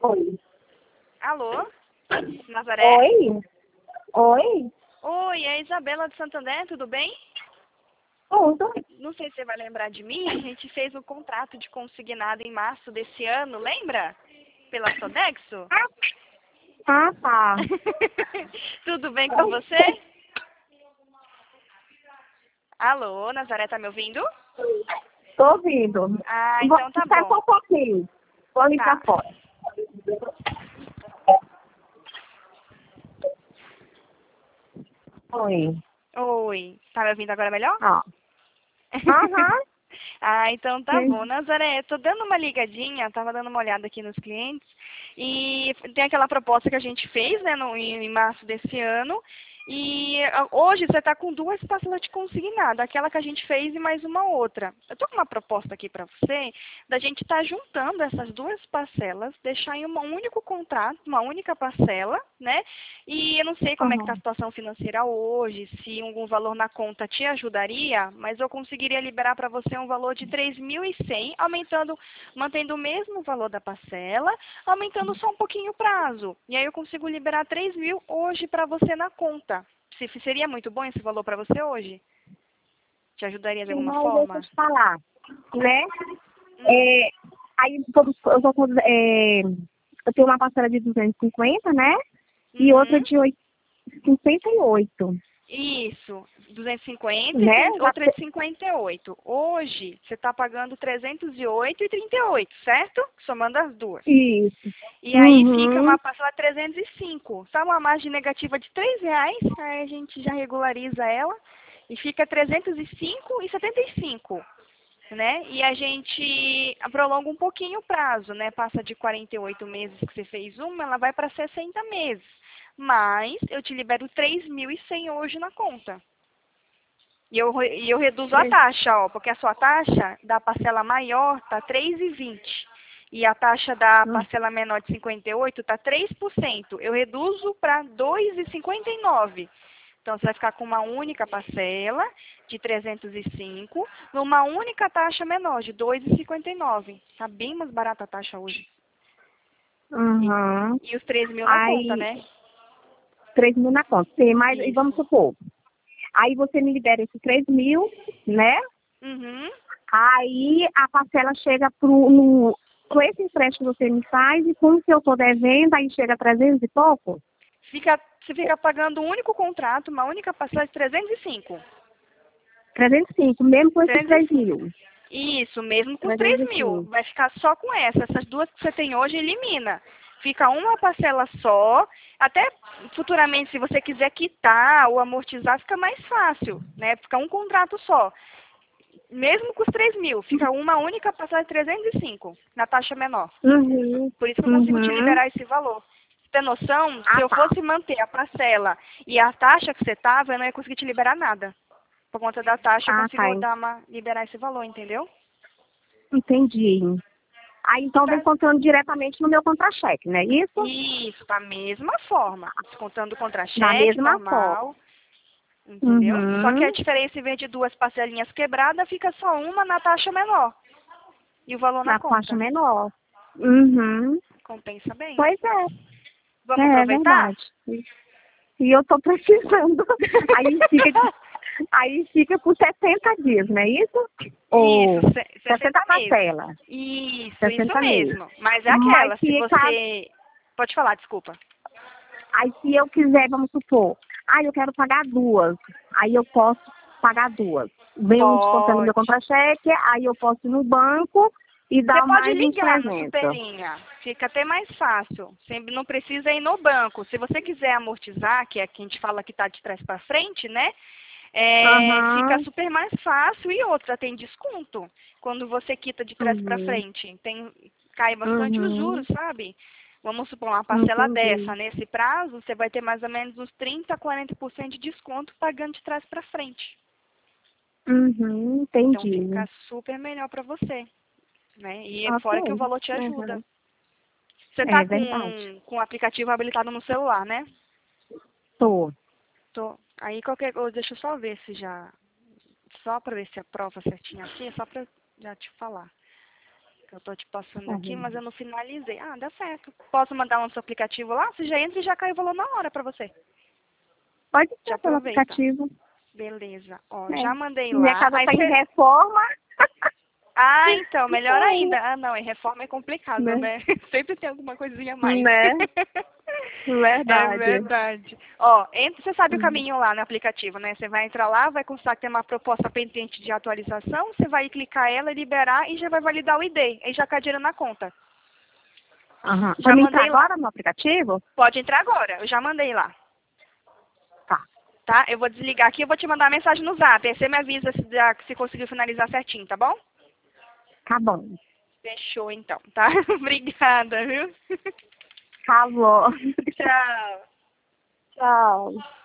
Oi. Alô? Nazaré? Oi? Oi? Oi, é a Isabela de Santander, tudo bem? Tudo? Não sei se você vai lembrar de mim, a gente fez um contrato de consignado em março desse ano, lembra? Pela Sodexo? Ah, tá. Tudo bem com você? Alô, Nazaré, tá me ouvindo? Tô ouvindo. Ah, Vou então tá ficar bom. só um pouquinho. Vou ali pra Tá. fora. Oi. Oi, tá me ouvindo agora melhor? Ó. Aham. Ah, então tá bom. Sim. Nazaré, tô dando uma ligadinha, tava dando uma olhada aqui nos clientes, e tem aquela proposta que a gente fez, né, em março desse ano, e hoje você tá com duas parcelas de consignado, aquela que a gente fez e mais uma outra. Eu tô com uma proposta aqui para você, da gente estar juntando essas duas parcelas, deixar em um único contrato, uma única parcela, né, e eu não sei como é que está a Aham. situação financeira hoje, se algum valor na conta te ajudaria, mas eu conseguiria liberar para você um valor de 3.100, mantendo o mesmo valor da parcela, aumentando só um pouquinho o prazo. E aí eu consigo liberar 3.000 hoje para você na conta. Seria muito bom esse valor para você hoje? Te ajudaria de Sim, alguma mas deixa eu forma? te falar, né? Hum. Aí eu tenho uma parcela de 250, né? E outra Uhum. de 58, Isso, 250 e né? tem outra de 58. Hoje, você está pagando 308 e 38, certo? Somando as duas. Isso. E aí fica Uhum. uma parcela de 305. Sabe uma margem negativa de R$ 3? Aí a gente já regulariza ela e fica 305,75, né? E a gente prolonga um pouquinho o prazo, né? Passa de 48 meses que você fez uma, ela vai para 60 meses. Mas eu te libero 3.100 hoje na conta. E eu reduzo a taxa, ó, porque a sua taxa da parcela maior tá 3,20. E a taxa da parcela menor de 58 tá 3%. Eu reduzo para 2,59. Então, você vai ficar com uma única parcela de 305, numa única taxa menor de 2,59. Tá bem mais barata a taxa hoje. E, Uhum. e os 3.000 na conta, Aí, né? 3.000 na conta. Sim, mas e vamos Isso. supor. Aí você me libera esses 3.000, né? Uhum. Aí a parcela chega com esse empréstimo que você me faz e como que eu tô devendo, aí chega a 300 e pouco? Você fica pagando um único contrato, uma única parcela de 305. 305, mesmo com esses 305. 3.000. Isso, mesmo com os 3.000. 305. Vai ficar só com essa. Essas duas que você tem hoje, elimina. Fica uma parcela só. Até futuramente, se você quiser quitar ou amortizar, fica mais fácil, né? Fica um contrato só. Mesmo com os 3.000, fica uma única parcela de 305, na taxa menor. Uhum. Por isso que eu consigo te Uhum. liberar esse valor. Você tem noção? Se Ah, eu tá. fosse manter a parcela e a taxa que você estava, eu não ia conseguir te liberar nada. Por conta da taxa, eu Ah, tá. consigo liberar esse valor, entendeu? Entendi. Aí então vem Tá. contando diretamente no meu contra-cheque, não é isso? Isso, da mesma forma. Descontando o Da contra-cheque, mesma forma. normal, entendeu? Só que a Uhum. diferença, em vez de duas parcelinhas quebradas, fica só uma na taxa menor. E o valor na Na faixa conta. menor. Uhum. Compensa bem. Pois é. Vamos É aproveitar? verdade. E eu tô precisando. Aí fica, aí fica por 60 dias, não é isso? Isso, Ou 60 60 meses. parcelas. Isso 60 meses. mesmo. Mas é Mas aquela, se se caso, você... Pode falar, desculpa. aí se eu quiser, vamos supor, eu quero pagar duas. Aí eu posso pagar duas. Vem um descontando meu Pode. contra-cheque, aí eu posso ir no banco e Você dar pode mais uns ligar no 300. Superlinha. Fica até mais fácil. Sempre não precisa ir no banco. Se você quiser amortizar, que é que a gente fala que está de trás para frente, né? Fica Aham. super mais fácil e outra, tem desconto. Quando você quita de trás para Uhum. frente. Cai bastante os juros, Uhum. sabe? Vamos supor, uma parcela Entendi. dessa, nesse prazo, você vai ter mais ou menos uns 30, 40% de desconto pagando de trás para frente. Uhum. Então Entendi. fica super melhor para você, né? E Ok. fora que o valor te ajuda. Uhum. Você tá É verdade. com o aplicativo habilitado no celular, né? Tô. Tô. Aí qualquer coisa, deixa eu só ver se já. Só para ver se aprova certinho aqui, só para já te falar. Eu tô te passando Tá aqui, bem. mas eu não finalizei. Ah, dá certo. Posso mandar no seu aplicativo lá? Você já entra e já cai o valor na hora pra você. Pode Já ser pelo aproveita. aplicativo. Beleza. Ó, É. já mandei Minha lá. casa Aí tá em você... reforma. Ah, então, melhor ainda. Ah, não, em reforma é complicado, Né? né? Sempre tem alguma coisinha a mais. Né? É Verdade. verdade. Ó, entra, você sabe o caminho lá no aplicativo, né? Você vai entrar lá, vai constar que tem uma proposta pendente de atualização, você vai clicar ela, liberar e já vai validar o ID. Aí já cai dinheiro na conta. Aham. Já Vamos entrar mandei lá. agora no aplicativo? Pode entrar agora, eu já mandei lá. Tá. Tá? Eu vou desligar aqui e vou te mandar uma mensagem no zap. Aí você me avisa se conseguiu finalizar certinho, tá bom? Tá bom. Fechou então, tá? Obrigada, viu? Tá bom. Tchau. Tchau.